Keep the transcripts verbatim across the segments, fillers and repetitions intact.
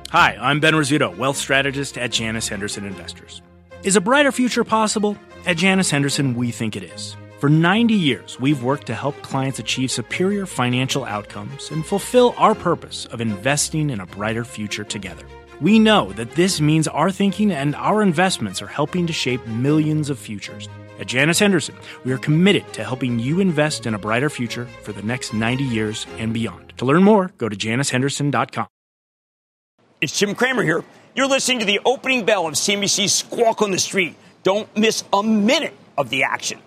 Hi, I'm Ben Rizzuto, wealth strategist at Janus Henderson Investors. Is a brighter future possible? At Janus Henderson, we think it is. For ninety years, we've worked to help clients achieve superior financial outcomes and fulfill our purpose of investing in a brighter future together. We know that this means our thinking and our investments are helping to shape millions of futures. At Janus Henderson, we are committed to helping you invest in a brighter future for the next ninety years and beyond. To learn more, go to janus henderson dot com. It's Jim Cramer here. You're listening to the opening bell of C N B C's Squawk on the Street. Don't miss a minute of the action.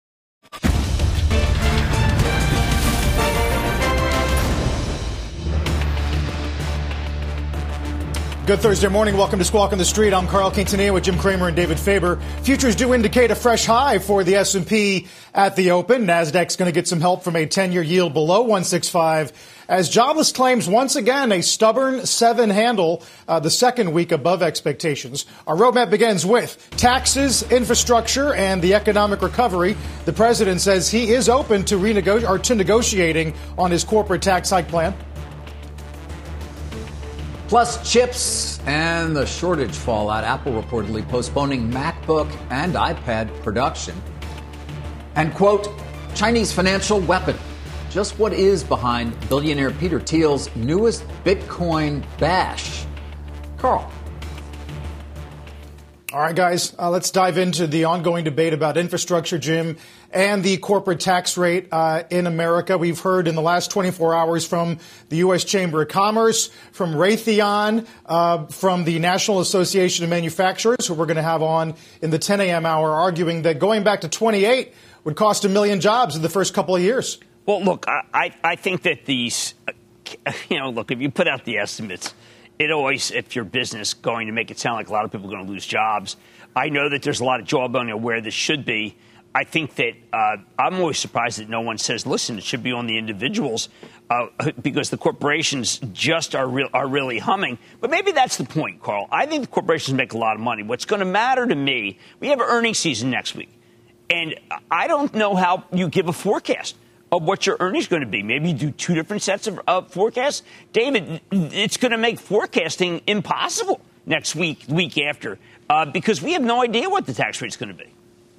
Good Thursday morning. Welcome to Squawk on the Street. I'm Carl Quintanilla with Jim Cramer and David Faber. Futures do indicate a fresh high for the S and P at the open. Nasdaq's going to get some help from a ten-year yield below one sixty-five as jobless claims once again a stubborn seven handle, uh, the second week above expectations. Our roadmap begins with taxes, infrastructure, and the economic recovery. The president says he is open to renego- or to negotiating on his corporate tax hike plan. Plus chips and the shortage fallout. Apple reportedly postponing MacBook and iPad production. And, quote, Chinese financial weapon. Just what is behind billionaire Peter Thiel's newest Bitcoin bash? Carl. All right, guys, uh, let's dive into the ongoing debate about infrastructure, Jim, and the corporate tax rate uh, in America. We've heard in the last twenty-four hours from the U S Chamber of Commerce, from Raytheon, uh, from the National Association of Manufacturers, who we're going to have on in the ten a.m. hour, arguing that going back to twenty-eight would cost a million jobs in the first couple of years. Well, look, I, I think that these, uh, you know, look, if you put out the estimates, it always, if your business, going to make it sound like a lot of people are going to lose jobs. I know that there's a lot of jawboning where this should be. I think that uh, I'm always surprised that no one says, listen, it should be on the individuals uh, because the corporations just are, real, are really humming. But maybe that's the point, Carl. I think the corporations make a lot of money. What's going to matter to me, we have earnings season next week. And I don't know how you give a forecast of what your earnings are going to be. Maybe you do two different sets of uh, forecasts. David, it's going to make forecasting impossible next week, week after, uh, because we have no idea what the tax rate is going to be.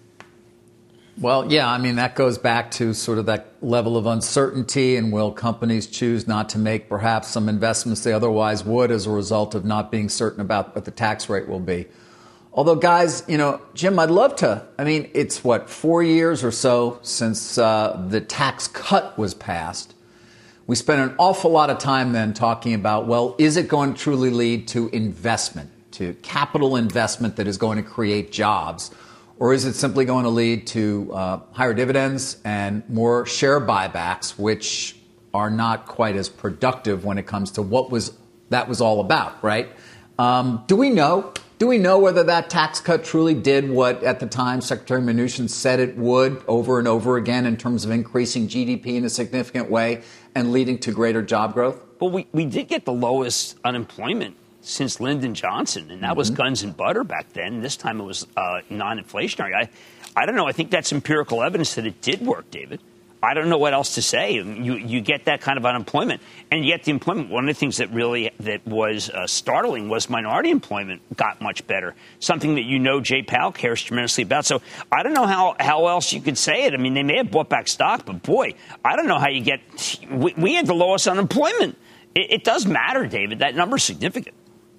Well, yeah, I mean, that goes back to sort of that level of uncertainty, and will companies choose not to make perhaps some investments they otherwise would as a result of not being certain about what the tax rate will be. Although, guys, you know, Jim, I'd love to. I mean, it's, what, four years or so since uh, the tax cut was passed. We spent an awful lot of time then talking about, well, is it going to truly lead to investment, to capital investment that is going to create jobs? Or is it simply going to lead to uh, higher dividends and more share buybacks, which are not quite as productive when it comes to what was that was all about, right? Um, do we know? Do we know whether that tax cut truly did what, at the time, Secretary Mnuchin said it would over and over again in terms of increasing G D P in a significant way and leading to greater job growth? Well, we, we did get the lowest unemployment since Lyndon Johnson, and that mm-hmm. was guns and butter back then. This time it was uh, non-inflationary. I, I don't know. I think that's empirical evidence that it did work, David. I don't know what else to say. You you get that kind of unemployment, and yet the employment. One of the things that really that was uh, startling was minority employment got much better. Something that you know Jay Powell cares tremendously about. So I don't know how, how else you could say it. I mean, they may have bought back stock, but boy, I don't know how you get. We, we had the lowest unemployment. It, it does matter, David. That number's significant.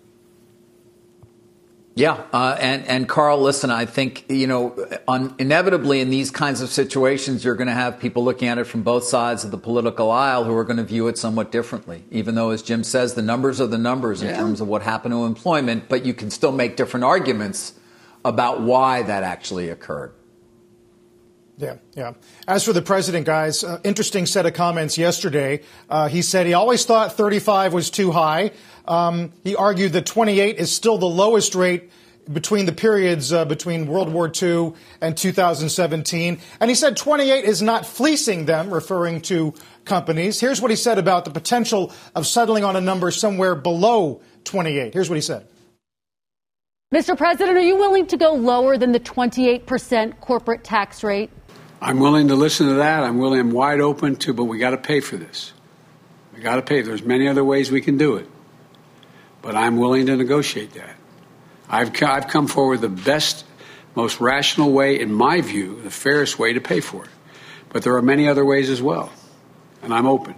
Yeah, uh, and and Carl, listen, I think, you know, un- inevitably in these kinds of situations, you're going to have people looking at it from both sides of the political aisle who are going to view it somewhat differently, even though, as Jim says, the numbers are the numbers in yeah. terms of what happened to employment, but you can still make different arguments about why that actually occurred. Yeah, yeah. As for the president, guys, uh, interesting set of comments yesterday. Uh, he said he always thought thirty-five was too high. Um, he argued that twenty-eight is still the lowest rate between the periods uh, between World War Two and two thousand seventeen. And he said twenty-eight is not fleecing them, referring to companies. Here's what he said about the potential of settling on a number somewhere below twenty-eight. Here's what he said. Mister President, are you willing to go lower than the twenty-eight percent corporate tax rate? I'm willing to listen to that. I'm willing, I'm wide open to, but we got to pay for this. We got to pay. There's many other ways we can do it. but I'm willing to negotiate that. I've, I've come forward with the best, most rational way, in my view, the fairest way to pay for it. But there are many other ways as well, and I'm open.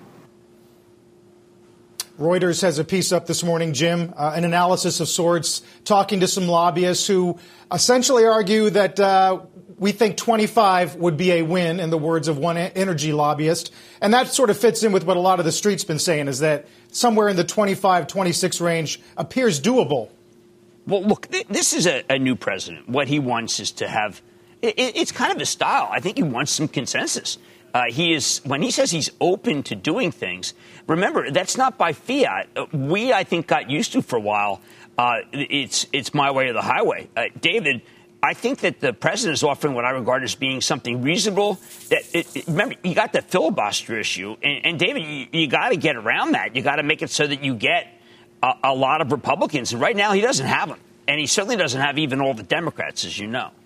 Reuters has a piece up this morning, Jim, uh, an analysis of sorts, talking to some lobbyists who essentially argue that uh, we think twenty-five would be a win, in the words of one energy lobbyist. And that sort of fits in with what a lot of the street's been saying, is that somewhere in the twenty-five, twenty-six range appears doable. Well, look, th- this is a, a new president. What he wants is to have it, – it's kind of his style. I think he wants some consensus. Uh, he is when he says he's open to doing things. Remember, that's not by fiat. We, I think, got used to for a while. Uh, it's it's my way or the highway. Uh, David, I think that the president is offering what I regard as being something reasonable. That it, it, remember, you got the filibuster issue, and, and David, you, you got to get around that. You got to make it so that you get a, a lot of Republicans. And right now, he doesn't have them, and he certainly doesn't have even all the Democrats, as you know.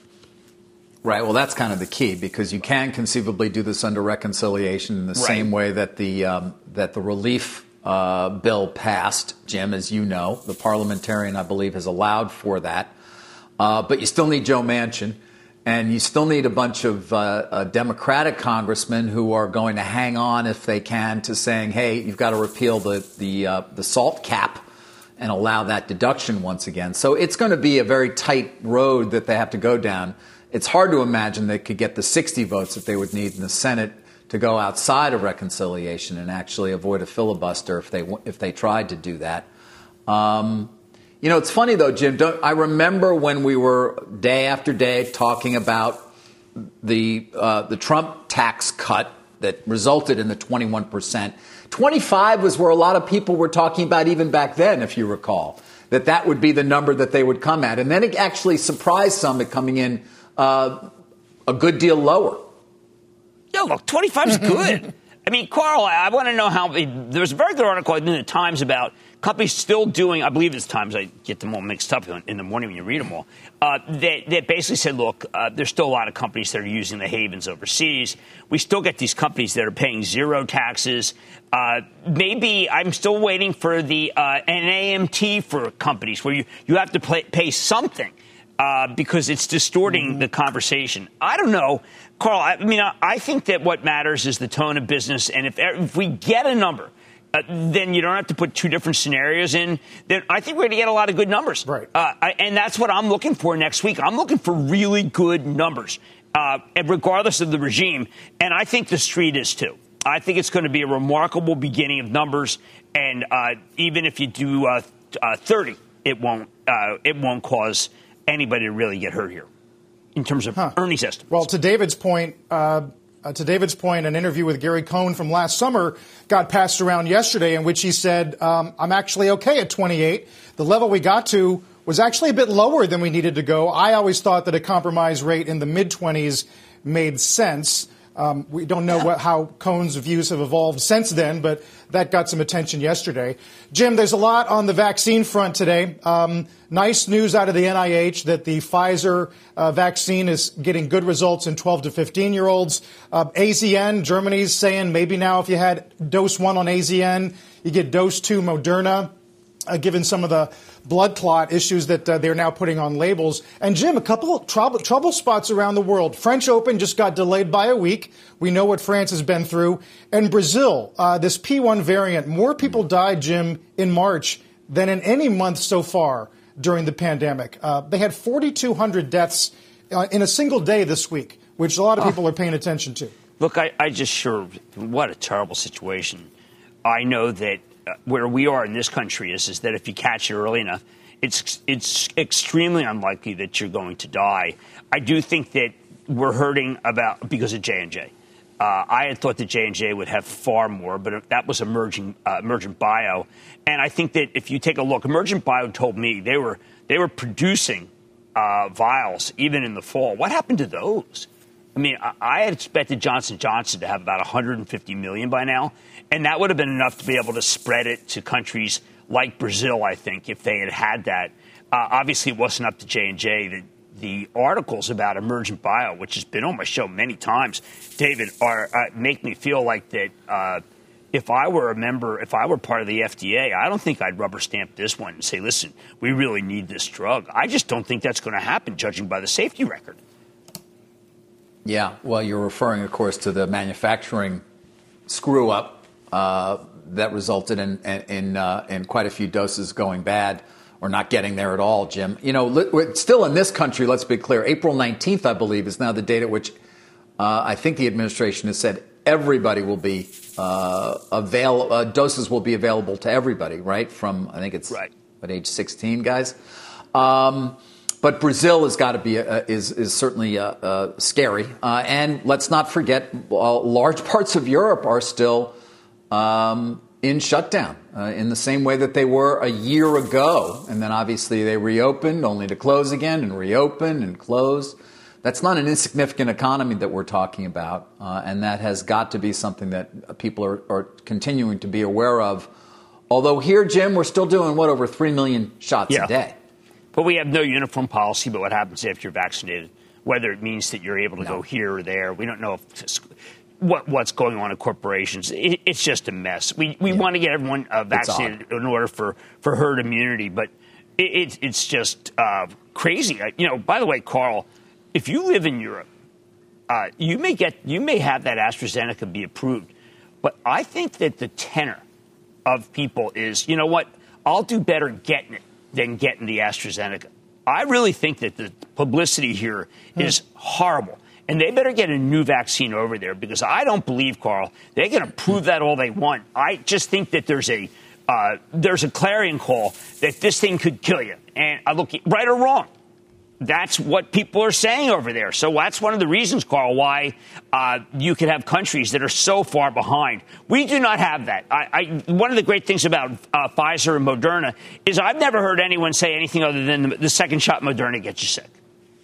Right. Well, that's kind of the key, because you can conceivably do this under reconciliation in the right. same way that the um, that the relief uh, bill passed, Jim, as you know. The parliamentarian, I believe, has allowed for that. Uh, but you still need Joe Manchin, and you still need a bunch of uh, uh, Democratic congressmen who are going to hang on, if they can, to saying, hey, you've got to repeal the the, uh, the SALT cap and allow that deduction once again. So it's going to be a very tight road that they have to go down. It's hard to imagine they could get the sixty votes that they would need in the Senate to go outside of reconciliation and actually avoid a filibuster if they if they tried to do that. Um, you know, it's funny, though, Jim. Don't, I remember when we were day after day talking about the uh, the Trump tax cut that resulted in the twenty-one percent. twenty-five was where a lot of people were talking about even back then, if you recall, that that would be the number that they would come at. And then it actually surprised some at coming in Uh, a good deal lower. No, look, twenty-five is good. I mean, Carl, I want to know how – there was a very good article in the Times about companies still doing – I believe it's Times. I get them all mixed up in the morning when you read them all. Uh, that, that basically said, look, uh, there's still a lot of companies that are using the havens overseas. We still get these companies that are paying zero taxes. Uh, maybe I'm still waiting for the uh, an A M T for companies where you, you have to pay, pay something. Uh, because it's distorting mm-hmm. the conversation. I don't know, Carl. I mean, I, I think that what matters is the tone of business. And if, if we get a number, uh, then you don't have to put two different scenarios in. Then I think we're going to get a lot of good numbers. Right. Uh, I, and that's what I'm looking for next week. I'm looking for really good numbers, uh, regardless of the regime. And I think the street is, too. I think it's going to be a remarkable beginning of numbers. And uh, even if you do uh, uh, thirty, it won't, uh, it won't cause anybody to really get hurt here in terms of huh. Ernie's estimates. Well, to David's point, uh, uh, to David's point, an interview with Gary Cohn from last summer got passed around yesterday in which he said, um, I'm actually okay at twenty-eight. The level we got to was actually a bit lower than we needed to go. I always thought that a compromise rate in the mid-twenties made sense. Um, we don't know what, how Cohn's views have evolved since then, but that got some attention yesterday. Jim, there's a lot on the vaccine front today. Um, nice news out of the N I H that the Pfizer uh, vaccine is getting good results in twelve to fifteen-year-olds. Uh, A Z N, Germany's saying maybe now if you had dose one on A Z N, you get dose two Moderna, uh, given some of the blood clot issues that uh, they're now putting on labels. And, Jim, a couple of trouble, trouble spots around the world. French Open just got delayed by a week. We know what France has been through. And Brazil, uh, this P one variant, more people died, Jim, in March than in any month so far during the pandemic. Uh, they had forty-two hundred deaths uh, in a single day this week, which a lot of people are paying attention to. Look, I, I just sure – what a terrible situation. I know that where we are in this country is, is that if you catch it early enough, it's it's extremely unlikely that you're going to die. I do think that we're hurting about because of J and J. Uh, I had thought that J and J would have far more, but that was emerging uh, Emergent Bio. And I think that if you take a look, Emergent Bio told me they were they were producing uh, vials even in the fall. What happened to those? I mean, I had expected Johnson and Johnson to have about one hundred fifty million by now, and that would have been enough to be able to spread it to countries like Brazil, I think, if they had had that. Uh, obviously, it wasn't up to J and J. The, the articles about Emergent Bio, which has been on my show many times, David, are uh, make me feel like that uh, if I were a member, if I were part of the F D A, I don't think I'd rubber stamp this one and say, listen, we really need this drug. I just don't think that's going to happen, judging by the safety record. Yeah, well, you're referring, of course, to the manufacturing screw-up uh, that resulted in in, in, uh, in quite a few doses going bad or not getting there at all, Jim. You know, li- still in this country, let's be clear, April nineteenth, I believe, is now the date at which uh, I think the administration has said everybody will be uh, avail- uh, doses will be available to everybody, right? From, I think it's right. at age sixteen, guys. Um, but Brazil has got to be uh, is is certainly uh, uh, scary, uh, and let's not forget, uh, large parts of Europe are still um, in shutdown uh, in the same way that they were a year ago, and then obviously they reopened only to close again and reopen and close. That's not an insignificant economy that we're talking about, uh, and that has got to be something that people are, are continuing to be aware of. Although here, Jim, we're still doing, what, over three million shots yeah. a day. But we have no uniform policy about what happens after you're vaccinated, whether it means that you're able to no. go here or there. We don't know if, what, what's going on in corporations. It, it's just a mess. We we yeah. want to get everyone uh, vaccinated in order for, for herd immunity, but it, it, it's just uh, crazy. You know, by the way, Carl, if you live in Europe, uh, you may get you may have that AstraZeneca be approved, but I think that the tenor of people is, you know what, I'll do better getting it than getting the AstraZeneca. I really think that the publicity here hmm. is horrible, and they better get a new vaccine over there, because I don't believe, Carl, they're going to prove that all they want. I just think that there's a uh, there's a clarion call that this thing could kill you, and I look, right or wrong, that's what people are saying over there. So that's one of the reasons, Carl, why uh, you could have countries that are so far behind. We do not have that. I, I, one of the great things about uh, Pfizer and Moderna is I've never heard anyone say anything other than the, the second shot Moderna gets you sick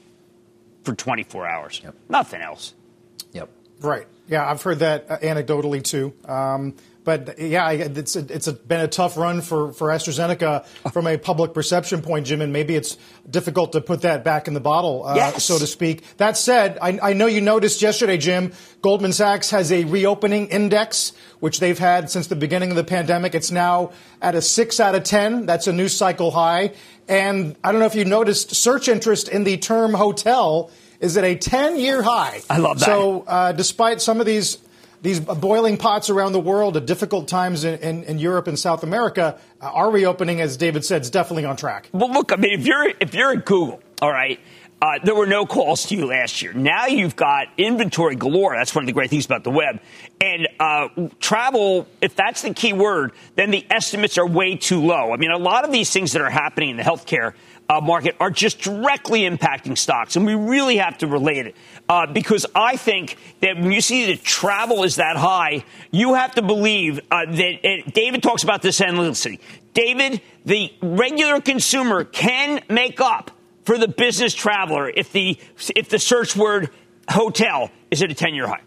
for twenty-four hours. Yep. Nothing else. Yep. Right. Yeah, I've heard that uh, anecdotally, too. Um, But, yeah, it's, a, it's a, been a tough run for, for AstraZeneca from a public perception point, Jim, and maybe it's difficult to put that back in the bottle, uh, yes. so to speak. That said, I, I know you noticed yesterday, Jim, Goldman Sachs has a reopening index, which they've had since the beginning of the pandemic. It's now at a six out of ten. That's a new cycle high. And I don't know if you noticed, search interest in the term hotel is at a ten-year high. I love that. So uh, despite some of these... These boiling pots around the world at difficult times in, in, in Europe and South America, uh, our reopening, as David said, is definitely on track. Well, look, I mean, if you're if you're at Google, all right, uh, there were no calls to you last year. Now you've got inventory galore. That's one of the great things about the web. And uh, travel, if that's the key word, then the estimates are way too low. I mean, a lot of these things that are happening in the healthcare Uh, market are just directly impacting stocks, and we really have to relate it uh, because I think that when you see that travel is that high, you have to believe uh, that it, David talks about this endlessly. David, the regular consumer can make up for the business traveler if the if the search word hotel is at a ten-year high.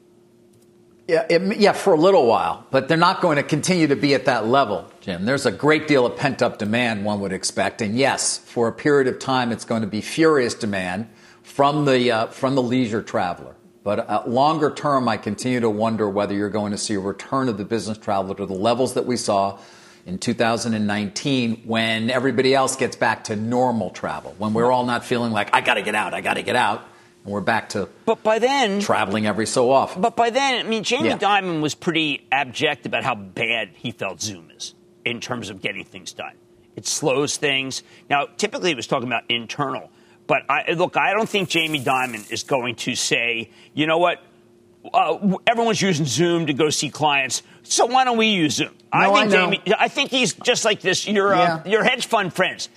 Yeah, it, yeah, for a little while, but they're not going to continue to be at that level, Jim. There's a great deal of pent-up demand, one would expect, and yes, for a period of time, it's going to be furious demand from the uh, from the leisure traveler. But uh, longer term, I continue to wonder whether you're going to see a return of the business traveler to the levels that we saw in two thousand nineteen, when everybody else gets back to normal travel, when we're all not feeling like I got to get out, I got to get out. And we're back to but by then, traveling every so often. But by then, I mean, Jamie yeah. Dimon was pretty abject about how bad he felt Zoom is in terms of getting things done. It slows things. Now, typically he was talking about internal. But, I, look, I don't think Jamie Dimon is going to say, you know what, uh, everyone's using Zoom to go see clients, so why don't we use Zoom? No, I think I know. Jamie, I think he's just like this, your, yeah. uh, your hedge fund friends.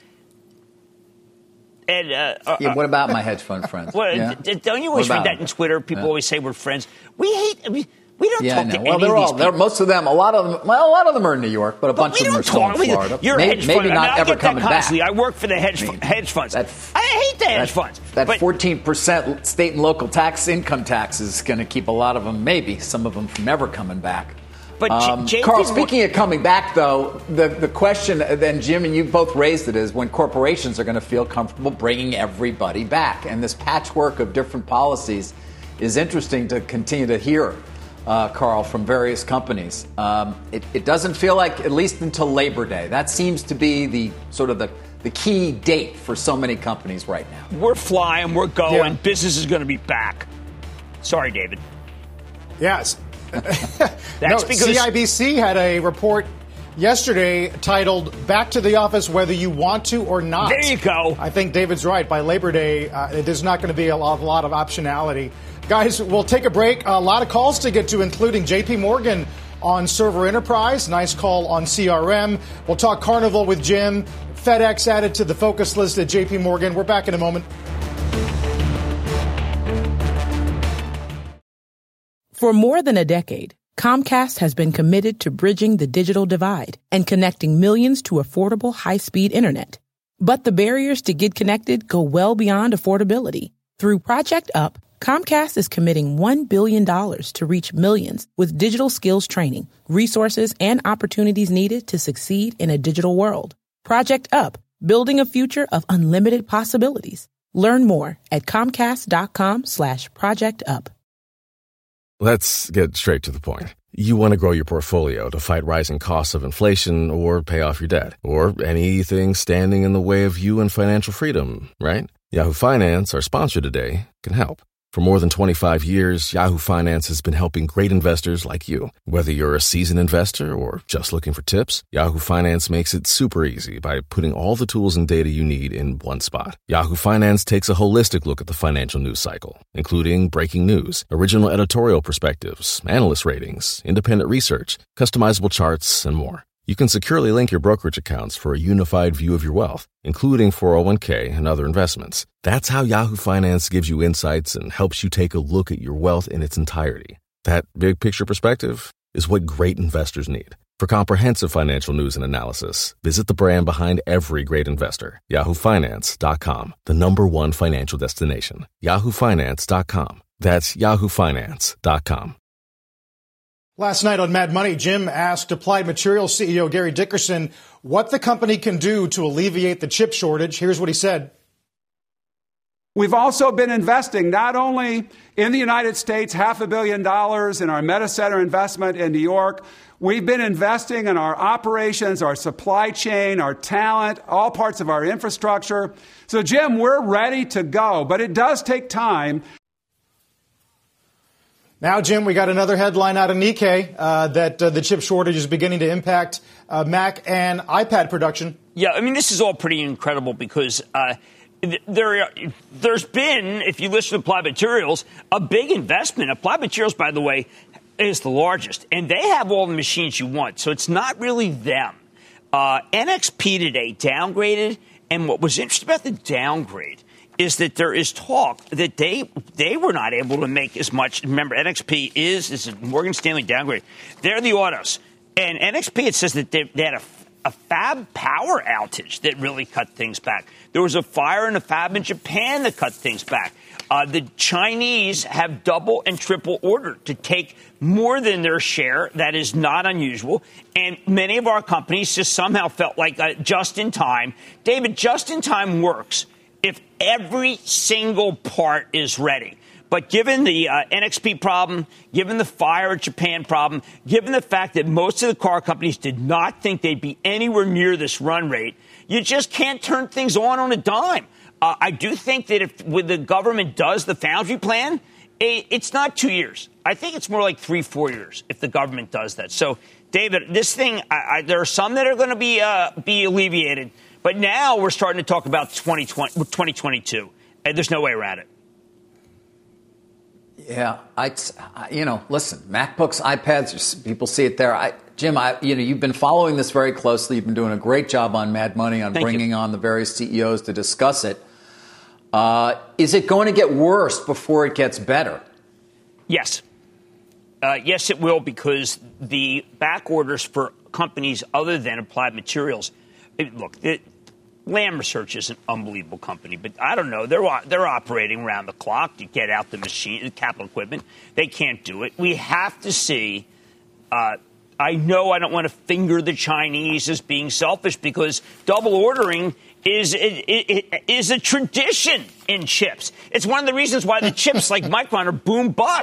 And, uh, uh, yeah, what about my hedge fund friends? Well, yeah. d- don't you always read that in Twitter? People yeah. always say we're friends. We hate. We, we don't yeah, talk no. to well, any they're of these all, they're, people. Most of them, a lot of them, well, a lot of them are in New York, but a but bunch of them are still in Florida. You're maybe, a hedge maybe fund. not I mean, ever I get coming that constantly. back. I work for the hedge I mean, hedge funds. That, I hate the hedge that, funds. That but, fourteen percent state and local tax income tax is going to keep a lot of them, maybe some of them, from ever coming back. But um, J- Carl, speaking of coming back, though, the, the question, then, Jim, and you both raised it, is when corporations are going to feel comfortable bringing everybody back. And this patchwork of different policies is interesting to continue to hear uh, Carl, from various companies. Um, it, it doesn't feel like, at least until Labor Day, that seems to be the sort of the, the key date for so many companies right now. We're flying, we're going, Yeah. business is going to be back. Sorry, David. Yes. That's no, because C I B C had a report yesterday titled "Back to the Office Whether You Want to or Not." There you go. I think David's right. By Labor Day, uh, there's not going to be a lot, a lot of optionality. Guys, we'll take a break. A lot of calls to get to, including J P Morgan on Server Enterprise. Nice call on C R M. We'll talk Carnival with Jim. FedEx added to the focus list at J P Morgan. We're back in a moment. For more than a decade, Comcast has been committed to bridging the digital divide and connecting millions to affordable high-speed internet. But the barriers to get connected go well beyond affordability. Through Project Up, Comcast is committing one billion dollars to reach millions with digital skills training, resources, and opportunities needed to succeed in a digital world. Project Up, building a future of unlimited possibilities. Learn more at comcast.com slash project up. Let's get straight to the point. You want to grow your portfolio to fight rising costs of inflation or pay off your debt or anything standing in the way of you and financial freedom, right? Yahoo Finance, our sponsor today, can help. For more than twenty-five years, Yahoo Finance has been helping great investors like you. Whether you're a seasoned investor or just looking for tips, Yahoo Finance makes it super easy by putting all the tools and data you need in one spot. Yahoo Finance takes a holistic look at the financial news cycle, including breaking news, original editorial perspectives, analyst ratings, independent research, customizable charts, and more. You can securely link your brokerage accounts for a unified view of your wealth, including four oh one k and other investments. That's how Yahoo Finance gives you insights and helps you take a look at your wealth in its entirety. That big picture perspective is what great investors need. For comprehensive financial news and analysis, visit the brand behind every great investor, yahoo finance dot com, the number one financial destination, yahoo finance dot com. That's yahoo finance dot com. Last night on Mad Money, Jim asked Applied Materials C E O Gary Dickerson what the company can do to alleviate the chip shortage. Here's what he said. We've also been investing not only in the United States, half a billion dollars in our Meta Center investment in New York. We've been investing in our operations, our supply chain, our talent, all parts of our infrastructure. So, Jim, we're ready to go, but it does take time. Now, Jim, we got another headline out of Nikkei uh, that uh, the chip shortage is beginning to impact uh, Mac and iPad production. Yeah, I mean, this is all pretty incredible because uh, there, there's been, if you listen to Applied Materials, a big investment. Applied Materials, by the way, is the largest, and they have all the machines you want, so it's not really them. Uh, N X P today downgraded, and what was interesting about the downgrade is that there is talk that they they were not able to make as much. Remember, N X P is, this is Morgan Stanley downgrade. They're the autos. And N X P, it says that they, they had a, a fab power outage that really cut things back. There was a fire in a fab in Japan that cut things back. Uh, the Chinese have double and triple ordered to take more than their share. That is not unusual. And many of our companies just somehow felt like uh, just in time. David, just in time works if every single part is ready. But given the uh, N X P problem, given the fire at Japan problem, given the fact that most of the car companies did not think they'd be anywhere near this run rate, you just can't turn things on on a dime. Uh, I do think that if when the government does the foundry plan, it, it's not two years. I think it's more like three, four years if the government does that. So, David, this thing, I, I, there are some that are going to be uh, be alleviated. But now we're starting to talk about twenty twenty, twenty twenty-two, and there's no way around it. Yeah, I, you know, listen, MacBooks, iPads, people see it there. I, Jim, I, you know, you've been following this very closely. You've been doing a great job on Mad Money on Thank bringing you. on the various C E Os to discuss it. Uh, is it going to get worse before it gets better? Yes. Uh, yes, it will, because the back orders for companies other than Applied Materials, it, look, it, Lam Research is an unbelievable company, but I don't know. They're they're operating around the clock to get out the machine, the capital equipment. They can't do it. We have to see. Uh, I know I don't want to finger the Chinese as being selfish, because double ordering is it, it, is a tradition in chips. It's one of the reasons why the chips like Micron are boom bust,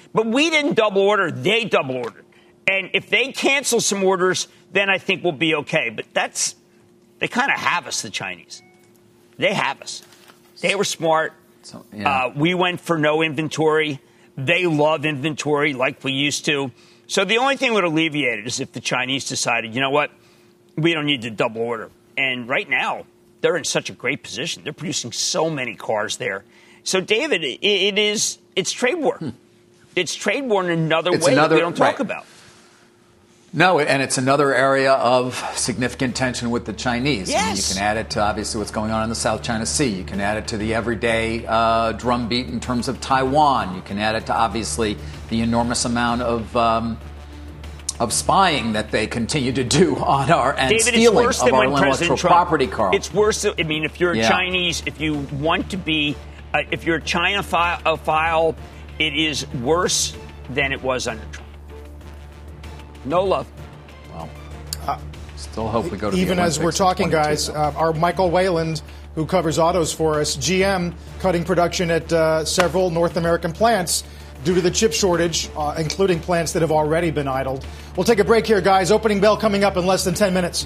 But we didn't double order. They double ordered. And if they cancel some orders, then I think we'll be okay. But that's, they kind of have us, the Chinese. They have us. They were smart. So, yeah. uh, we went for no inventory. They love inventory like we used to. So the only thing that would alleviate it is if the Chinese decided, you know what, we don't need to double order. And right now, they're in such a great position. They're producing so many cars there. So, David, it, it is, it's trade war. Hmm. It's trade war in another it's way another, that we don't talk right. about. No, and it's another area of significant tension with the Chinese. Yes. I mean, you can add it to, obviously, what's going on in the South China Sea. You can add it to the everyday uh, drumbeat in terms of Taiwan. You can add it to, obviously, the enormous amount of um, of spying that they continue to do on our and David, stealing it's worse of than our when intellectual President Trump, property, Carl. It's worse. I mean, if you're yeah. Chinese, if you want to be, uh, if you're a China fi- file, it is worse than it was under Trump. No love. Well, uh, still hope we go to even the as we're talking, guys. Uh, our Michael Wayland, who covers autos for us, G M cutting production at uh, several North American plants due to the chip shortage, uh, including plants that have already been idled. We'll take a break here, guys. Opening bell coming up in less than ten minutes.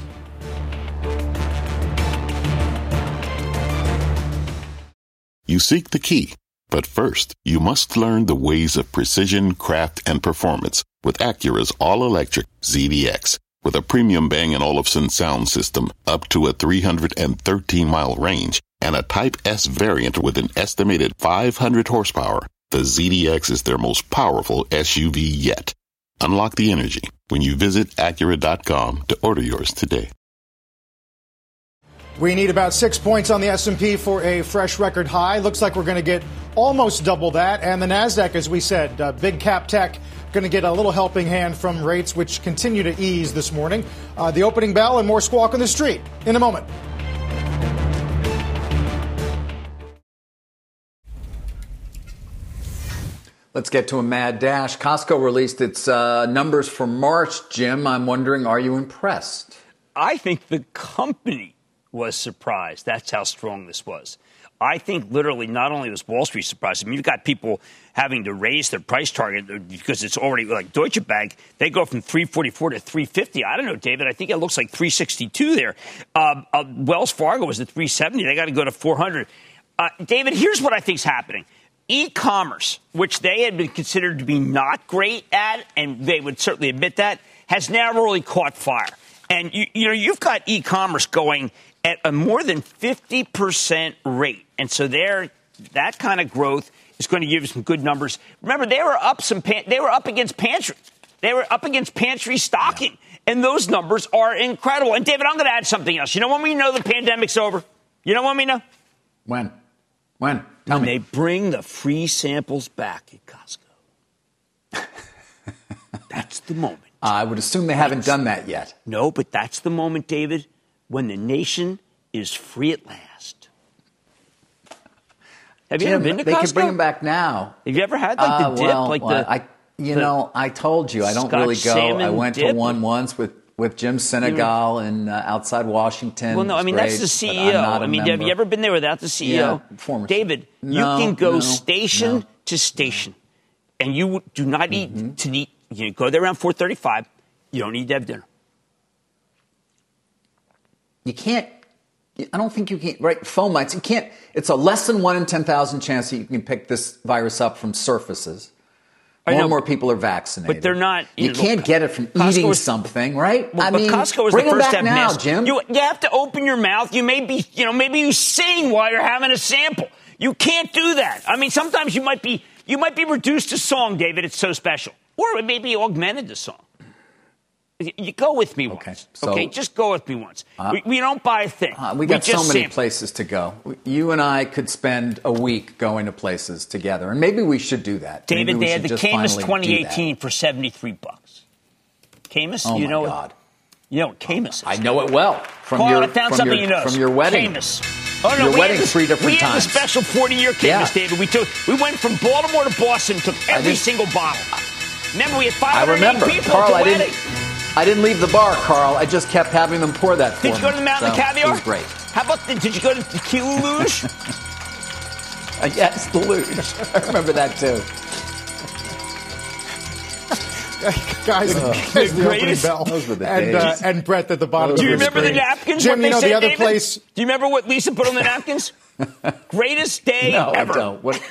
You seek the key, but first, you must learn the ways of precision, craft, and performance with Acura's all-electric Z D X. With a premium Bang and Olufsen sound system up to a three hundred thirteen mile range and a Type S variant with an estimated five hundred horsepower, the Z D X is their most powerful S U V yet. Unlock the energy when you visit Acura dot com to order yours today. We need about six points on the S and P for a fresh record high. Looks like we're going to get almost double that. And the NASDAQ, as we said, uh, big cap tech, going to get a little helping hand from rates, which continue to ease this morning. Uh, the opening bell and more Squawk on the Street in a moment. Let's get to a mad dash. Costco released its uh, numbers for March. Jim, I'm wondering, are you impressed? I think the company was surprised. That's how strong this was. I think literally not only was Wall Street surprised. I mean, you've got people having to raise their price target because it's already like Deutsche Bank. They go from three forty-four to three fifty. I don't know, David. I think it looks like three sixty-two there. Uh, uh, Wells Fargo was at three seventy. They got to go to four hundred. Uh, David, here's what I think is happening. E-commerce, which they had been considered to be not great at, and they would certainly admit that, has now really caught fire. And, you, you know, you've got e-commerce going at a more than fifty percent rate. And so there, that kind of growth is going to give you some good numbers. Remember, they were up some, pan- they were up against pantry. They were up against pantry stocking. Yeah. And those numbers are incredible. And David, I'm going to add something else. You know when we know the pandemic's over? You know when we know? When? When? Tell when me. They bring the free samples back at Costco. That's the moment. Uh, I would assume they that's, haven't done that yet. No, but that's the moment, David, when the nation is free at last. Have you Jim, ever been to they Costco? They could bring them back now. Have you ever had like uh, the dip? Well, like well, the, I, you the know, I told you I don't Scotch really go. I went dip? to one once with, with Jim Senegal in uh, outside Washington. Well, no, I mean great, that's the C E O. I mean, member. have you ever been there without the C E O? Yeah, former. David, no, you can go no, station no. to station, and you do not eat mm-hmm. to eat. You go there around four thirty-five. You don't need to have dinner. You can't. I don't think you can. Right, fomites. You can't. It's a less than one in ten thousand chance that you can pick this virus up from surfaces. More and more people are vaccinated, but they're not. You, you know, can't get it from Costco eating was, something, right? Well, I but mean, Costco was bring the first back to have now, masks. Jim. You, you have to open your mouth. You may be, you know, maybe you sing while you're having a sample. You can't do that. I mean, sometimes you might be, you might be reduced to song, David. It's so special, or it may be augmented to song. You go with me once. Okay, so, okay just go with me once. Uh, we, we don't buy a thing. Uh, we got we just so many sample. places to go. You and I could spend a week going to places together, and maybe we should do that. David, maybe they had the Camus twenty eighteen for for seventy-three bucks. Camus, oh you my know God. It, you know what Camus is. I know it well from Carl, your I found from something your, you know from your wedding. Camus. Oh, no, your we wedding had the, three different we times. We had the special forty-year Camus, yeah. David. We took, we went from Baltimore to Boston, took every single bottle. Remember, we had five hundred remember. people Carl, at the I wedding. didn't, I didn't leave the bar, Carl. I just kept having them pour that for Did me. you go to the Mountain so of Caviar? It was great. How about, the, did you go to Tequila Luge? uh, yes, the Luge. I remember that, too. guys, the, guys, the, the opening bell. Those were the and, days. Uh, and Brett at the bottom. Do you of the remember screen. the napkins? Jim, what they you know said, the other David? place. Do you remember what Lisa put on the napkins? Greatest day no, ever. I don't. What?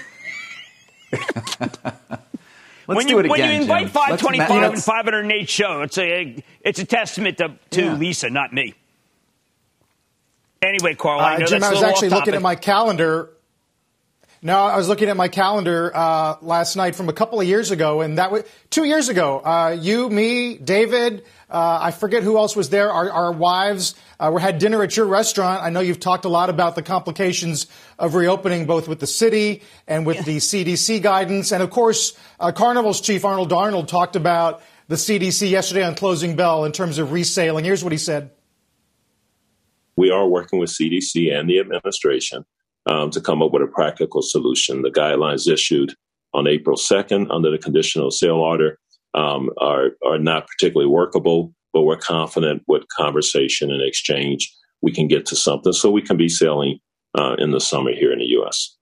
Let's when do you, it again, when you invite Jim. five twenty-five ma- and five oh eight show, it's a it's a testament to, to yeah. Lisa, not me. Anyway, Carl, I know uh, Jim, that's I was a actually little looking topic. at my calendar. No, I was looking at my calendar uh, last night from a couple of years ago, and that was two years ago. Uh, you, me, David, uh, I forget who else was there. Our, our wives uh, we had dinner at your restaurant. I know you've talked a lot about the complications of reopening, both with the city and with yeah. the C D C guidance. And, of course, uh, Carnival's chief Arnold Darnold talked about the C D C yesterday on Closing Bell in terms of resailing. Here's what he said. We are working with C D C and the administration Um, to come up with a practical solution. The guidelines issued on April second under the conditional sale order um, are, are not particularly workable, but we're confident with conversation and exchange we can get to something so we can be sailing uh, in the summer here in the U S.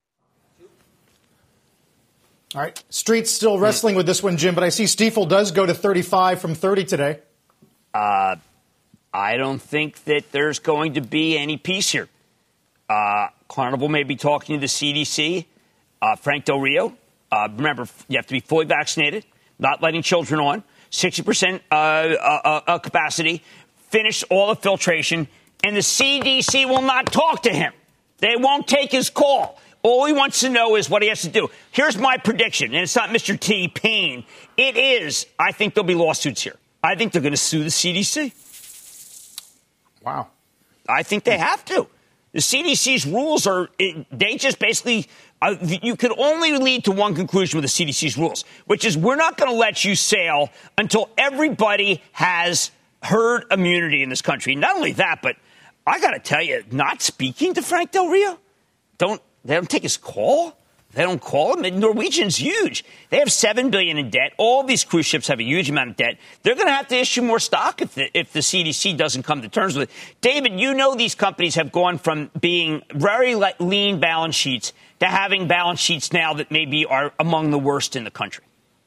All right. Street's still wrestling with this one, Jim, but I see Stiefel does go to thirty-five from thirty today. Uh, I don't think that there's going to be any peace here. Uh, Carnival may be talking to the C D C. Uh, Frank Del Rio, uh, remember, you have to be fully vaccinated, not letting children on, sixty percent uh, uh, uh, capacity, finish all the filtration, and the C D C will not talk to him. They won't take his call. All he wants to know is what he has to do. Here's my prediction, and it's not Mister T. Payne. It is, I think there'll be lawsuits here. I think they're going to sue the C D C. Wow. I think they have to. The C D C's rules are, they just basically, uh, you could only lead to one conclusion with the C D C's rules, which is we're not going to let you sail until everybody has herd immunity in this country. Not only that, but I got to tell you, not speaking to Frank Del Rio, don't, they don't take his call. They don't call him. Norwegian's huge. They have seven billion dollars in debt. All these cruise ships have a huge amount of debt. They're going to have to issue more stock if the, if the C D C doesn't come to terms with it. David, you know these companies have gone from being very lean balance sheets to having balance sheets now that maybe are among the worst in the country.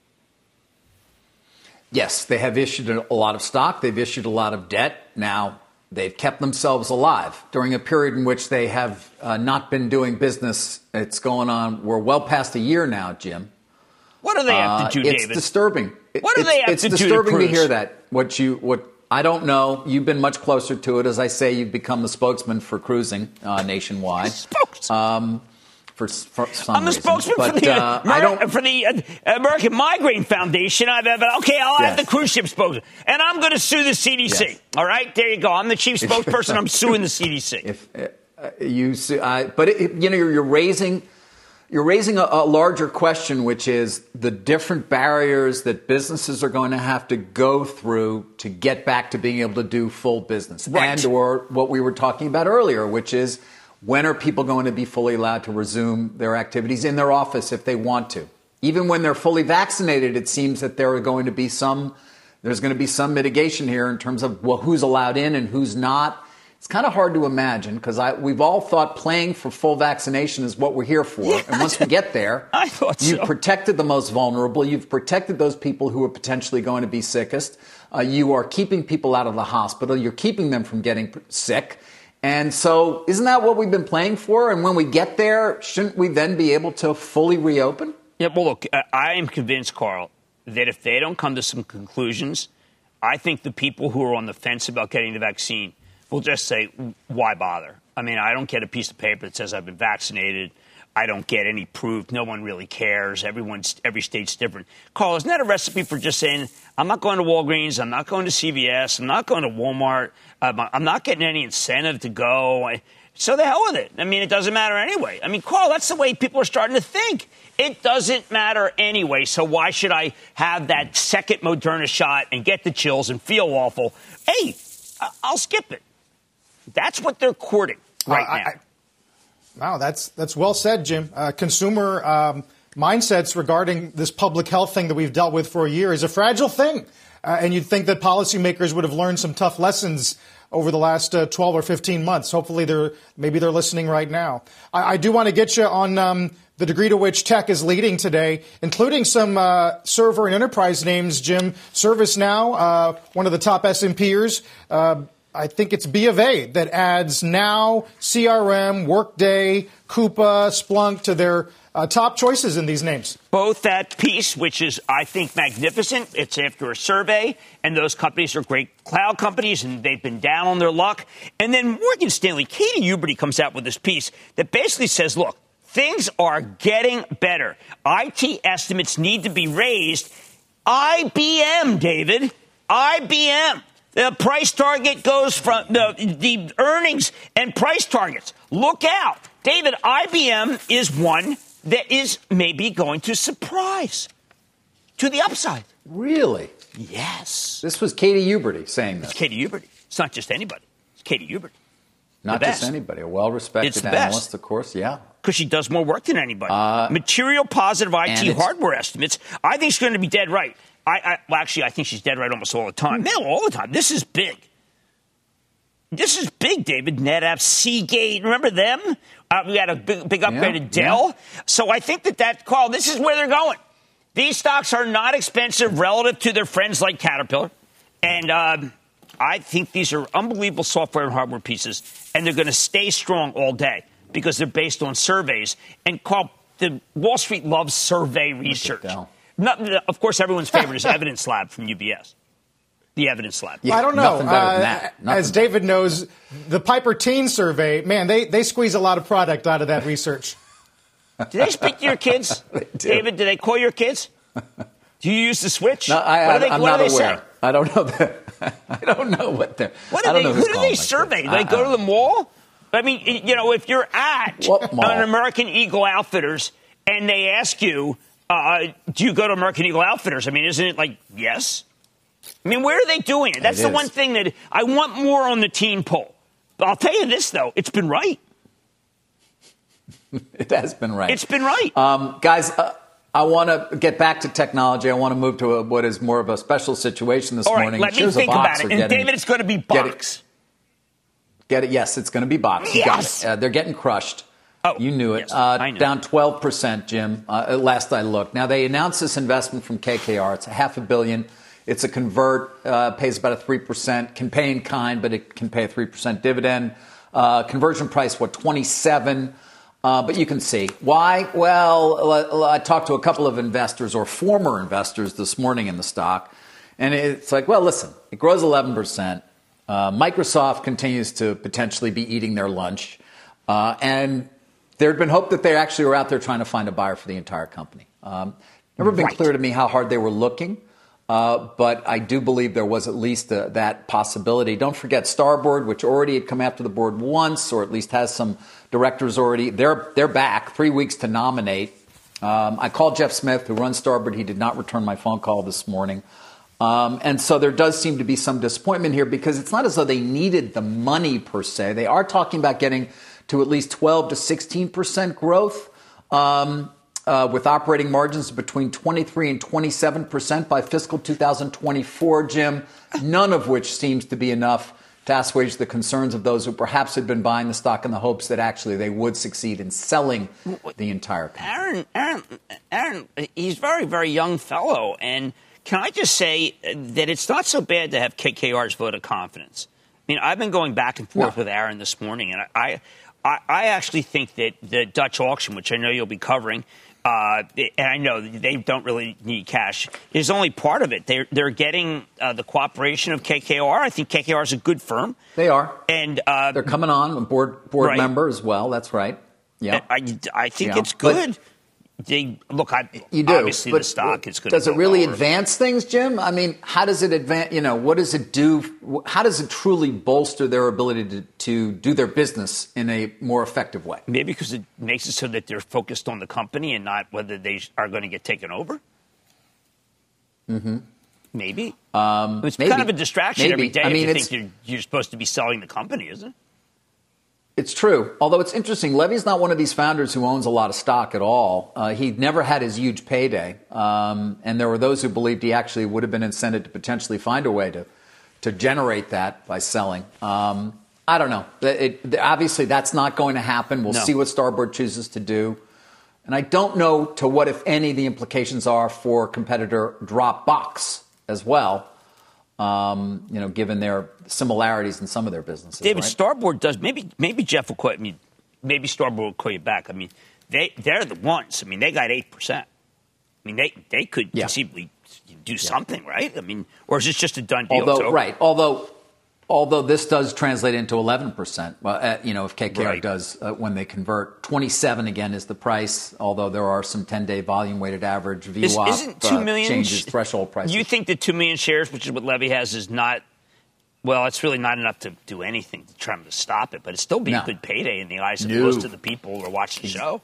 Yes, they have issued a lot of stock. They've issued a lot of debt. Now, they've kept themselves alive during a period in which they have uh, not been doing business. It's going on. We're well past a year now, Jim. What do they have to do, uh, it's David? It's disturbing. What do it's, they have it's to do? It's disturbing to, to hear that. What you what I don't know. You've been much closer to it. As I say, you've become the spokesman for cruising uh, nationwide. Spokesman. Um, for, for some I'm the reason. spokesman but, for the, uh, Amer- I don't, for the uh, American Migraine Foundation. I've, uh, okay, I'll yes. have the cruise ship spokesman. And I'm going to sue the C D C. Yes. All right? There you go. I'm the chief spokesperson. I'm suing the C D C. If uh, you, uh, But, it, you know, you're, you're raising... You're raising a, a larger question, which is the different barriers that businesses are going to have to go through to get back to being able to do full business. Right. And or what we were talking about earlier, which is when are people going to be fully allowed to resume their activities in their office if they want to? Even when they're fully vaccinated, it seems that there are going to be some, there's going to be some mitigation here in terms of well, who's allowed in and who's not. It's kind of hard to imagine because we've all thought playing for full vaccination is what we're here for. Yeah, and once we get there, I thought so. You've protected the most vulnerable. You've protected those people who are potentially going to be sickest. Uh, you are keeping people out of the hospital. You're keeping them from getting sick. And so isn't that what we've been playing for? And when we get there, shouldn't we then be able to fully reopen? Yeah, well, look, I am convinced, Carl, that if they don't come to some conclusions, I think the people who are on the fence about getting the vaccine will just say, why bother? I mean, I don't get a piece of paper that says I've been vaccinated. I don't get any proof. No one really cares. Everyone's, every state's different. Carl, isn't that a recipe for just saying, I'm not going to Walgreens, I'm not going to C V S, I'm not going to Walmart, um, I'm not getting any incentive to go. So the hell with it. I mean, it doesn't matter anyway. I mean, Carl, that's the way people are starting to think. It doesn't matter anyway, so why should I have that second Moderna shot and get the chills and feel awful? Hey, I'll skip it. That's what they're courting right uh, now. I, wow, that's that's well said, Jim. Uh, consumer um, mindsets regarding this public health thing that we've dealt with for a year is a fragile thing. Uh, and you'd think that policymakers would have learned some tough lessons over the last uh, twelve or fifteen months. Hopefully, they're maybe they're listening right now. I, I do want to get you on um, the degree to which tech is leading today, including some uh, server and enterprise names, Jim. ServiceNow, uh, one of the top S and P'ers. Uh, I think it's B of A that adds Now, C R M, Workday, Coupa, Splunk to their uh, top choices in these names. Both that piece, which is, I think, magnificent. It's after a survey, and those companies are great cloud companies, and they've been down on their luck. And then Morgan Stanley, Katie Huberty comes out with this piece that basically says, look, things are getting better. I T estimates need to be raised. I B M, David, I B M. The price target goes from the, the earnings and price targets. Look out. David, I B M is one that is maybe going to surprise to the upside. Really? Yes. This was Katie Huberty saying this. It's Katie Huberty. It's not just anybody. It's Katie Huberty. Not just anybody. A well-respected analyst, of course, yeah. Because she does more work than anybody. Uh, Material positive I T hardware estimates. I think she's going to be dead right. I, I well, actually, I think she's dead right almost all the time. No, all the time. This is big. This is big, David. NetApp, Seagate. Remember them? Uh, we had a big, big upgrade yeah, at Dell. Yeah. So I think that that call, this is where they're going. These stocks are not expensive relative to their friends like Caterpillar. And um, I think these are unbelievable software and hardware pieces. And they're going to stay strong all day because they're based on surveys. And call the Wall Street loves survey research. Not, of course, everyone's favorite is Evidence Lab from U B S. The Evidence Lab. Yeah, I don't know. Uh, as David knows, the Piper Teen Survey, man, they, they squeeze a lot of product out of that research. Do they speak to your kids? David, do they call your kids? Do you use the switch? No, I, what do they, I'm what not do they aware. Say? I don't know that. I don't know what they're. What do I don't they, know who do they survey? Do they go to the mall? I mean, you know, if you're at an American Eagle Outfitters and they ask you, uh, do you go to American Eagle Outfitters? I mean, isn't it like, yes? I mean, where are they doing it? That's it the is. one thing that I want more on the teen poll. But I'll tell you this, though. It's been right. It has been right. It's been right. Um, guys, uh, I want to get back to technology. I want to move to a, what is more of a special situation this All right, morning. let me Shares think of Box about it. are And getting- David, it's going to be Box. Get it? Get it? Yes, it's going to be Box. You Yes. got it. Uh, they're getting crushed. Oh, you knew it. yes, uh, I know. Down twelve percent, Jim, uh, last I looked. Now, they announced this investment from K K R. It's a half a billion. It's a convert, uh, pays about a three percent, can pay in kind, but it can pay a three percent dividend. Uh, conversion price, what, twenty-seven? Uh, but you can see. Why? Well, I talked to a couple of investors or former investors this morning in the stock, and it's like, well, listen, it grows eleven percent. Uh, Microsoft continues to potentially be eating their lunch, uh, and there had been hope that they actually were out there trying to find a buyer for the entire company. Um, never been Right. clear to me how hard they were looking. Uh, but I do believe there was at least a, that possibility. Don't forget Starboard, which already had come after the board once, or at least has some directors already. They're they're back, three weeks to nominate. Um, I called Jeff Smith, who runs Starboard. He did not return my phone call this morning. Um, and so there does seem to be some disappointment here because it's not as though they needed the money per se. They are talking about getting to at least twelve to sixteen percent growth. Um, Uh, with operating margins between twenty-three and twenty-seven percent by fiscal two thousand twenty-four, Jim, none of which seems to be enough to assuage the concerns of those who perhaps had been buying the stock in the hopes that actually they would succeed in selling the entire company. Aaron, Aaron, Aaron, he's a very, very young fellow. And can I just say that it's not so bad to have K K R's vote of confidence? I mean, I've been going back and forth No. with Aaron this morning, and I, I, I actually think that the Dutch auction, which I know you'll be covering, Uh, and I know they don't really need cash, is only part of it. They're, they're getting uh, the cooperation of K K R. I think K K R is a good firm. They are. And uh, they're coming on, a board, board right. member as well. That's right. Yeah. I, I think Yeah. it's good. But they, look, I, you do, obviously but the stock is going does to it really lower. advance things, Jim? I mean, how does it advance? You know, what does it do? How does it truly bolster their ability to, to do their business in a more effective way? Maybe because it makes it so that they're focused on the company and not whether they are going to get taken over. Mm-hmm. Maybe. Um, it's maybe. kind of a distraction Maybe. every day I mean, if you it's- think you're, you're supposed to be selling the company, isn't it? It's true. Although it's interesting, Levy's not one of these founders who owns a lot of stock at all. Uh, he never had his huge payday. Um, and there were those who believed he actually would have been incented to potentially find a way to, to generate that by selling. Um, I don't know. It, it, obviously, that's not going to happen. We'll No. see what Starboard chooses to do. And I don't know to what, if any, the implications are for competitor Dropbox as well, um, you know, given their similarities in some of their businesses. David, right? Starboard does. Maybe maybe Jeff will call I mean, maybe Starboard will call you back. I mean, they, they're the ones. I mean, they got eight percent. I mean, they, they could yeah. conceivably do something, yeah. right? I mean, or is this just a done deal? Although, right. Although... Although this does translate into eleven percent, well, uh, you know, if K K R right. does uh, when they convert. twenty-seven again is the price, although there are some ten-day volume-weighted average V WAP is, isn't two million uh, changes, threshold prices. You think that two million shares, which is what Levy has, is not, well, it's really not enough to do anything to try to stop it, but it'd still be no. a good payday in the eyes of no. most of the people who are watching the show.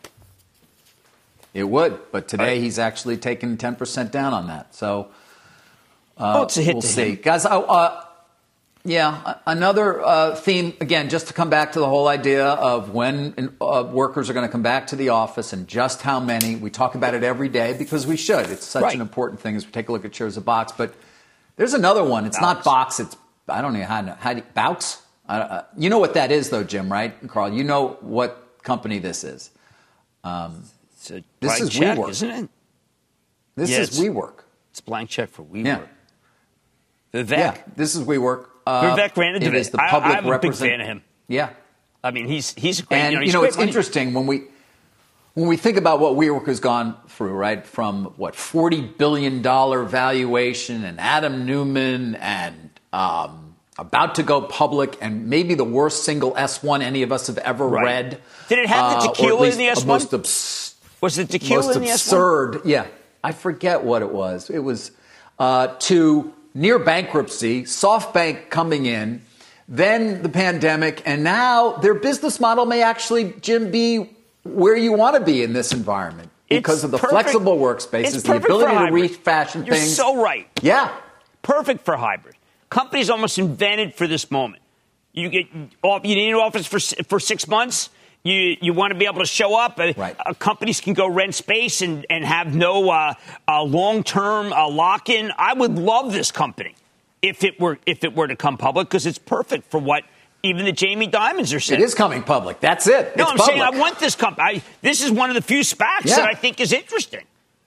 It would, but today right. he's actually taken ten percent down on that. So uh, oh, it's a hit we'll to see. him. Guys, I, uh, Yeah, another uh, theme, again, just to come back to the whole idea of when uh, workers are going to come back to the office and just how many. We talk about it every day because we should. It's such right. an important thing as we take a look at shares of Box. But there's another one. It's Baux. not Box. It's, I don't know how to, how do you, Baux? Uh, you know what that is, though, Jim, right? Carl, you know what company this is. Um, it's a this is check, WeWork. Isn't it? This yeah, is WeWork. It's a blank check for WeWork. Yeah. Vivek. Yeah, this is WeWork. Uh, Vivek ran into it. it. Is the public I, I'm a represent- big fan of him. Yeah. I mean, he's he's a great. And, you know, you know great it's money. interesting when we when we think about what WeWork has gone through, right? From, what, forty billion dollars valuation and Adam Newman and um, about to go public and maybe the worst single S one any of us have ever right. read. Did it have the tequila uh, in the S one? Most abs- Was it tequila most in the absurd, S one? Yeah. I forget what it was. It was uh, to near bankruptcy, SoftBank coming in, then the pandemic, and now their business model may actually, Jim, be where you want to be in this environment because it's of the perfect. flexible workspaces, the ability to refashion You're things. You're so right. Yeah. Perfect for hybrid. Companies almost invented for this moment. You get you need an office for for six months. You you want to be able to show up. Right. Uh, companies can go rent space and, and have no uh, uh, long-term uh, lock-in. I would love this company if it were if it were to come public because it's perfect for what even the Jamie Dimons are saying. It is coming public. That's it. No, it's I'm public. saying I want this company. I, this is one of the few SPACs yeah. that I think is interesting.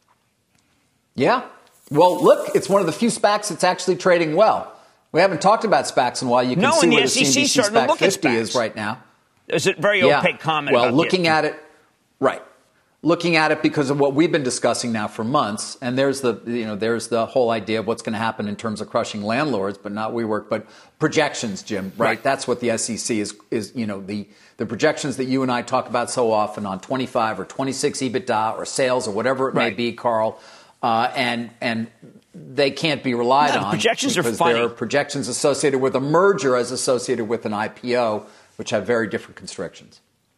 Yeah. Well, look, it's one of the few SPACs that's actually trading well. We haven't talked about SPACs in a while. You can no, see and where the the S E C C N B C starting to SPAC look at fifty SPACs. is right now. There's a very yeah. opaque comment well, about looking the at it, right. Looking at it because of what we've been discussing now for months, and there's the you know there's the whole idea of what's going to happen in terms of crushing landlords, but not WeWork, but projections, Jim. Right? Right. That's what the S E C is is you know the the projections that you and I talk about so often on twenty-five or twenty-six EBITDA or sales or whatever it right. may be, Carl, uh, and and they can't be relied no, on. Projections because are funny. There are projections associated with a merger as associated with an I P O, which have very different constrictions.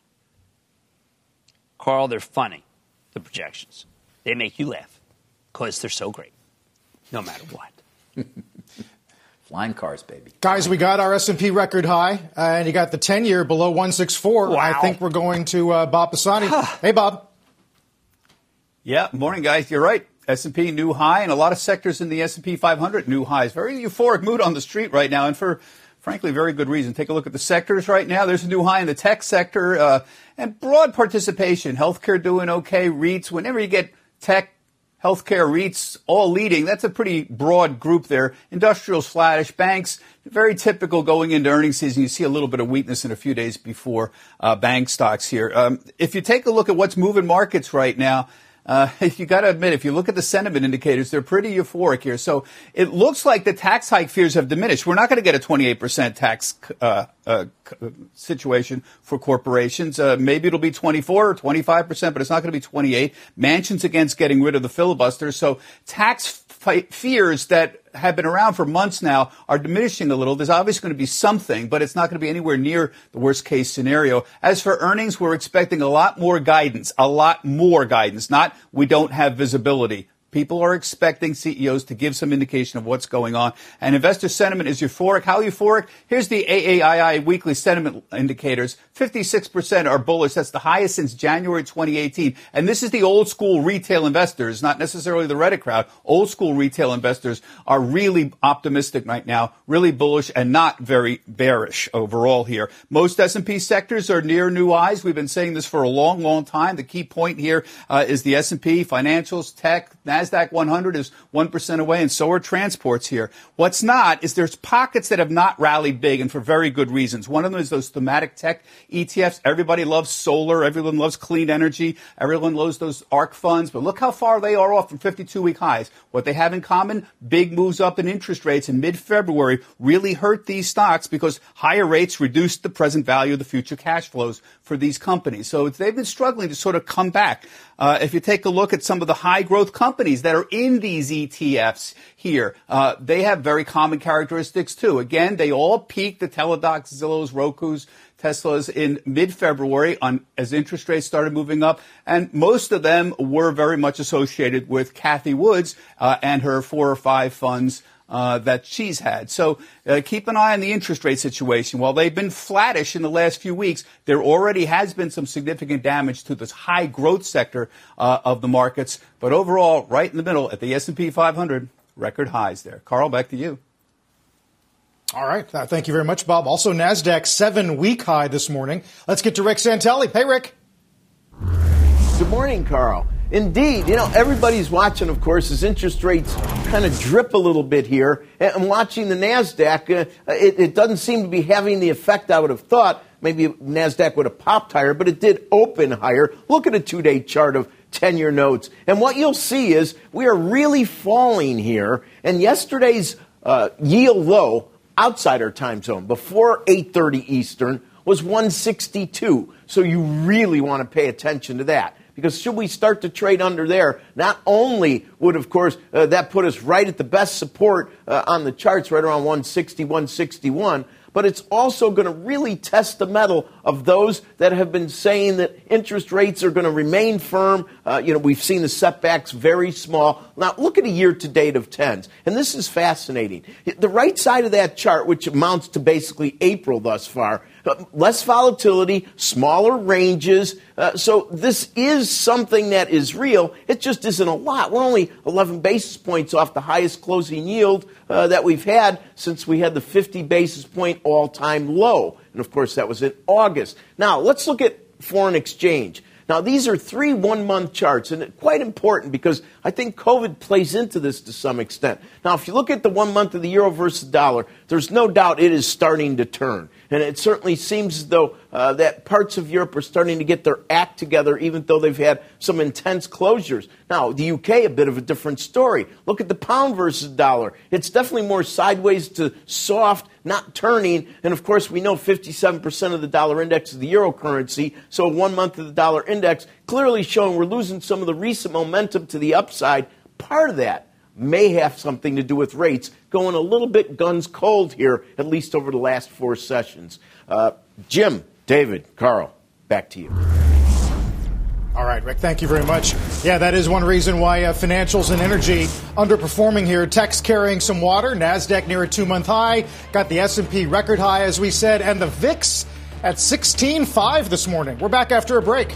Carl, they're funny, the projections. They make you laugh because they're so great, no matter what. Flying cars, baby. Guys, we got our S and P record high, uh, and you got the ten-year below one sixty-four. Wow. I think we're going to uh, Bob Pisani. Hey, Bob. Yeah, morning, guys. You're right. S and P new high, and a lot of sectors in the S and P five hundred new highs. Very euphoric mood on the street right now, and for, frankly, very good reason. Take a look at the sectors right now. There's a new high in the tech sector, uh, and broad participation. Healthcare doing okay. REITs, whenever you get tech, healthcare, REITs, all leading. That's a pretty broad group there. Industrials flattish. Banks, very typical going into earnings season. You see a little bit of weakness in a few days before uh, bank stocks here. Um, if you take a look at what's moving markets right now, Uh, you got to admit, if you look at the sentiment indicators, they're pretty euphoric here. So it looks like the tax hike fears have diminished. We're not going to get a twenty-eight percent tax uh, uh, situation for corporations. Uh, maybe it'll be twenty-four or twenty-five percent, but it's not going to be twenty-eight. Manchin's against getting rid of the filibuster. So tax f- fears that have been around for months now are diminishing a little. There's obviously going to be something, but it's not going to be anywhere near the worst case scenario. As for earnings, we're expecting a lot more guidance, a lot more guidance. Not we don't have visibility, People are expecting C E Os to give some indication of what's going on. And investor sentiment is euphoric. How euphoric? Here's the A A I I weekly sentiment indicators. fifty-six percent are bullish. That's the highest since January twenty eighteen. And this is the old school retail investors, not necessarily the Reddit crowd. Old school retail investors are really optimistic right now, really bullish and not very bearish overall here. Most S and P sectors are near new highs. We've been saying this for a long, long time. The key point here uh, is the S and P, financials, tech, NASDAQ one hundred is one percent away, and so are transports here. What's not is there's pockets that have not rallied big, and for very good reasons. One of them is those thematic tech E T Fs. Everybody loves solar. Everyone loves clean energy. Everyone loves those ARK funds. But look how far they are off from fifty-two-week highs. What they have in common, big moves up in interest rates in mid-February really hurt these stocks because higher rates reduced the present value of the future cash flows for these companies. So they've been struggling to sort of come back. Uh, if you take a look at some of the high-growth companies that are in these E T Fs here, uh, they have very common characteristics, too. Again, they all peaked, the Teladocs, Zillows, Rokus, Teslas in mid-February on, as interest rates started moving up, and most of them were very much associated with Cathie Woods uh, and her four or five funds uh, that she's had. So uh, keep an eye on the interest rate situation. While they've been flattish in the last few weeks, there already has been some significant damage to this high-growth sector uh, of the markets. But overall, right in the middle at the S and P five hundred, record highs there. Carl, back to you. All right. Uh, thank you very much, Bob. Also, NASDAQ seven-week high this morning. Let's get to Rick Santelli. Hey, Rick. Good morning, Carl. Indeed, you know, everybody's watching, of course, as interest rates kind of drip a little bit here. And watching the NASDAQ, uh, it, it doesn't seem to be having the effect I would have thought. Maybe NASDAQ would have popped higher, but it did open higher. Look at a two-day chart of ten-year notes. And what you'll see is we are really falling here. And yesterday's uh, yield low outside our time zone before eight thirty Eastern was one sixty-two. So you really want to pay attention to that. Because should we start to trade under there, not only would, of course, uh, that put us right at the best support uh, on the charts, right around one sixty, one sixty-one, but it's also going to really test the mettle of those that have been saying that interest rates are going to remain firm. Uh, you know, we've seen the setbacks very small. Now, look at a year-to-date of tens, and this is fascinating. The right side of that chart, which amounts to basically April thus far, uh, less volatility, smaller ranges. Uh, so this is something that is real. It just isn't a lot. We're only eleven basis points off the highest closing yield uh, that we've had since we had the fifty basis point all-time low. And, of course, that was in August. Now, let's look at foreign exchange. Now, these are three one-month charts, and quite important because I think COVID plays into this to some extent. Now, if you look at the one month of the euro versus the dollar, there's no doubt it is starting to turn. And it certainly seems as though uh, that parts of Europe are starting to get their act together, even though they've had some intense closures. Now, the U K, a bit of a different story. Look at the pound versus dollar. It's definitely more sideways to soft, not turning. And, of course, we know fifty-seven percent of the dollar index is the euro currency. So one month of the dollar index clearly showing we're losing some of the recent momentum to the upside. Part of that may have something to do with rates going a little bit guns cold here, at least over the last four sessions. Uh, Jim, David, Carl, back to you. All right, Rick, thank you very much. Yeah, that is one reason why uh, financials and energy underperforming here. Tech's carrying some water. NASDAQ near a two-month high. Got the S and P record high, as we said, and the V I X at sixteen point five this morning. We're back after a break.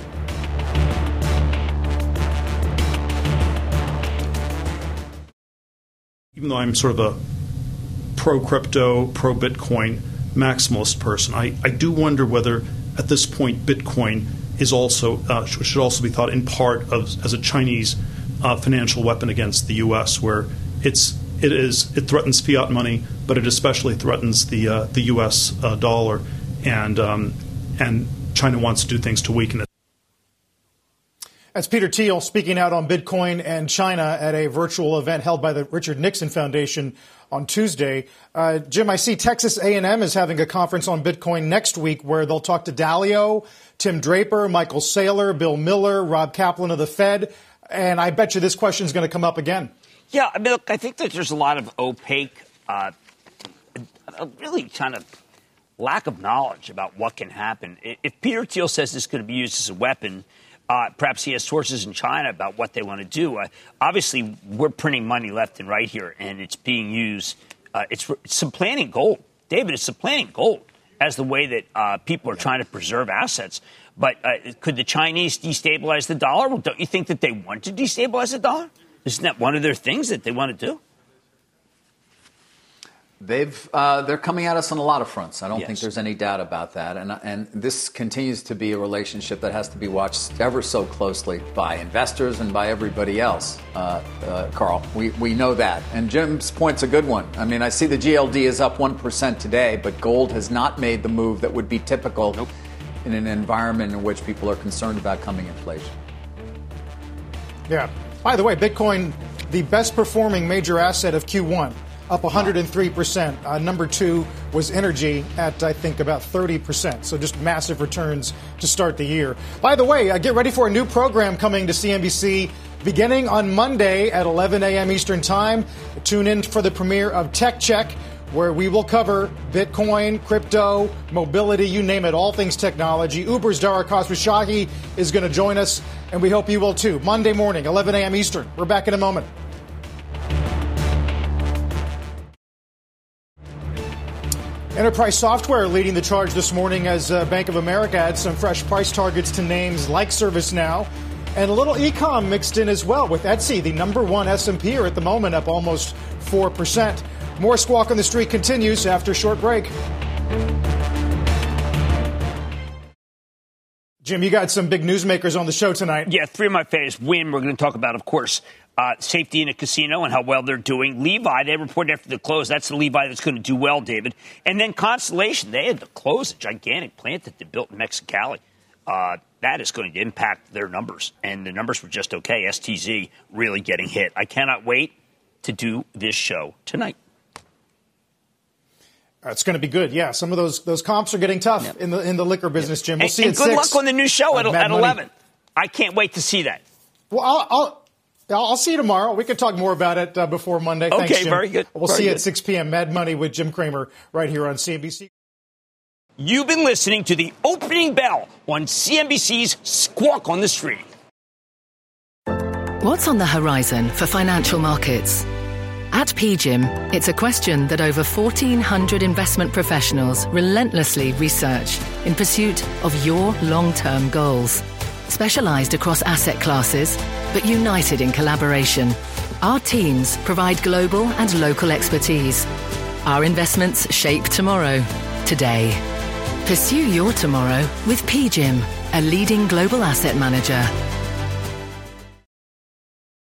Even though I'm sort of a pro-crypto, pro-Bitcoin maximalist person, I, I do wonder whether at this point Bitcoin is also uh, should also be thought in part of as a Chinese uh, financial weapon against the U S, where it's it is it threatens fiat money, but it especially threatens the uh, the U S uh, dollar, and um, and China wants to do things to weaken it. That's Peter Thiel speaking out on Bitcoin and China at a virtual event held by the Richard Nixon Foundation on Tuesday. Uh, Jim, I see Texas A and M is having a conference on Bitcoin next week where they'll talk to Dalio, Tim Draper, Michael Saylor, Bill Miller, Rob Kaplan of the Fed. And I bet you this question is going to come up again. Yeah, I mean, look, I think that there's a lot of opaque, uh, really kind of lack of knowledge about what can happen. If Peter Thiel says this is going to be used as a weapon, Uh, perhaps he has sources in China about what they want to do. Uh, obviously, we're printing money left and right here, and it's being used. Uh, it's, it's supplanting gold. David, it's supplanting gold as the way that uh, people are trying to preserve assets. But uh, could the Chinese destabilize the dollar? Well, don't you think that they want to destabilize the dollar? Isn't that one of their things that they want to do? They've uh, they're coming at us on a lot of fronts. I don't yes. think there's any doubt about that. And and this continues to be a relationship that has to be watched ever so closely by investors and by everybody else. Uh, uh, Carl, we we know that. And Jim's point's a good one. I mean, I see the G L D is up one percent today, but gold has not made the move that would be typical nope. in an environment in which people are concerned about coming inflation. Yeah. By the way, Bitcoin, the best performing major asset of Q one. Up one hundred three percent. Uh, number two was energy at, I think, about thirty percent. So just massive returns to start the year. By the way, uh, get ready for a new program coming to C N B C beginning on Monday at eleven a.m. Eastern Time. Tune in for the premiere of Tech Check, where we will cover Bitcoin, crypto, mobility, you name it, all things technology. Uber's Dara Khosrowshahi is going to join us, and we hope you will too. Monday morning, eleven a.m. Eastern. We're back in a moment. Enterprise Software leading the charge this morning as uh, Bank of America adds some fresh price targets to names like ServiceNow. And a little e-com mixed in as well with Etsy, the number one S and P at the moment, up almost four percent. More Squawk on the Street continues after a short break. Jim, you got some big newsmakers on the show tonight. Yeah, three of my favorites. Wynn, we're going to talk about, of course, uh, safety in a casino and how well they're doing. Levi, they reported after the close. That's the Levi that's going to do well, David. And then Constellation, they had to close a gigantic plant that they built in Mexicali. Uh, that is going to impact their numbers. And the numbers were just okay. S T Z really getting hit. I cannot wait to do this show tonight. It's going to be good. Yeah, some of those those comps are getting tough yep. in the in the liquor business, Jim. We'll and, see and at good six. luck on the new show at, uh, at eleven. I can't wait to see that. Well, I'll I'll, I'll see you tomorrow. We can talk more about it uh, before Monday. Okay, Thanks, Jim. very good. We'll very see you good. at six p.m. Mad Money with Jim Cramer right here on C N B C. You've been listening to the opening bell on C N B C's Squawk on the Street. What's on the horizon for financial markets? At P G I M, it's a question that over fourteen hundred investment professionals relentlessly research in pursuit of your long-term goals. Specialized across asset classes, but united in collaboration, our teams provide global and local expertise. Our investments shape tomorrow, today. Pursue your tomorrow with P G I M, a leading global asset manager.